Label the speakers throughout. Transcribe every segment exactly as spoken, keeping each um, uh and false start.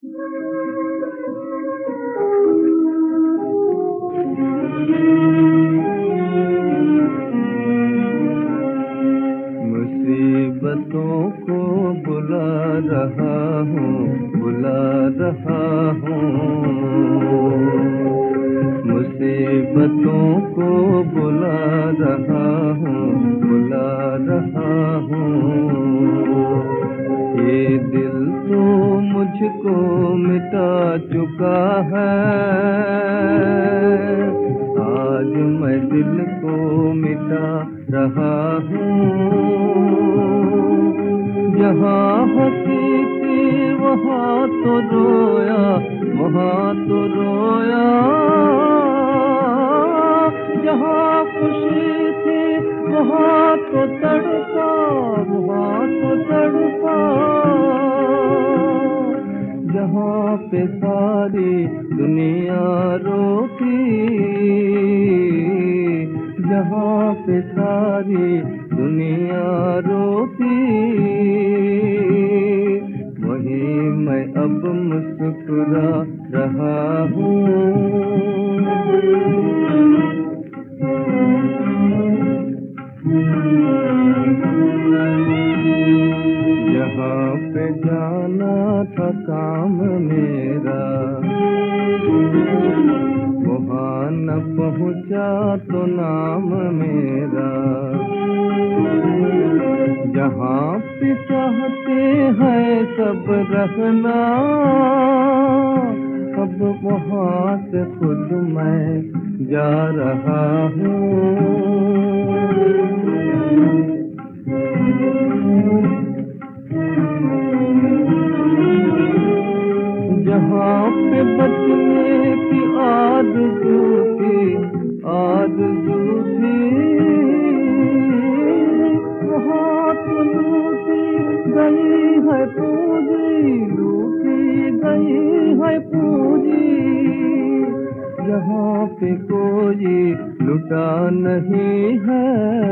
Speaker 1: मुसीबतों को बुला रहा हूँ, बुला रहा हूँ। मुसीबतों को बुला रहा हूँ, बुला रहा हूँ। ये दिल तो मुझको मिटा चुका है, आज मैं दिल को मिटा रहा हूँ। जहाँ हंसी थी वहाँ तो रोया, वहाँ तो रोया। जहाँ खुशी थी वहाँ तो तड़पा, वहाँ तो तड़पा। जहाँ पे सारी दुनिया रोती, जहाँ पे सारी दुनिया रोती, वहीं मैं अब मुस्कुरा रहा हूँ। जहाँ पे जाना था काम मेरा, वहाँ न पहुँचा तो नाम मेरा। जहाँ पे चाहते हैं सब रहना, अब वहाँ से खुद मैं जा रहा हूँ। जहाँ पे बचने की आरज़ू थी, आरज़ू थी, वहाँ तो लूटी गई है पूंजी, लूटी गई है पूंजी। जहाँ पे कोई लुटा नहीं है,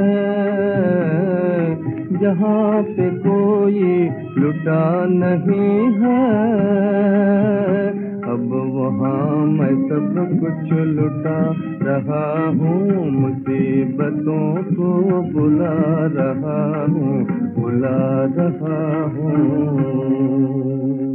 Speaker 1: जहाँ पे कोई लुटा नहीं है, अब वहाँ मैं सब कुछ लुटा रहा हूँ। मुसीबतों को बुला रहा हूँ, बुला रहा हूँ।